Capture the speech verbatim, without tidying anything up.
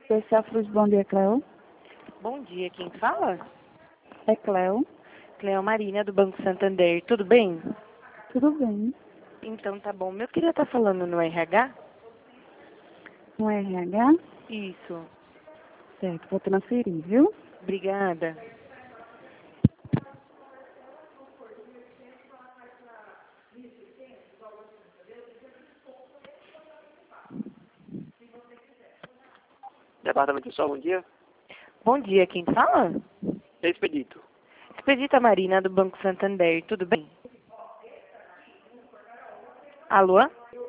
Especial Cruz, bom dia, Cleo. Bom dia, quem fala? É Cleo. Cleo Marina, do Banco Santander. Tudo bem? Tudo bem. Então tá bom. Eu queria estar falando no R H? No R H? Isso. Certo, vou transferir, viu? Obrigada. Departamento Pessoal, bom dia. Bom dia, quem fala? É Expedito. Expedita Marina, do Banco Santander. Tudo bem? Alô?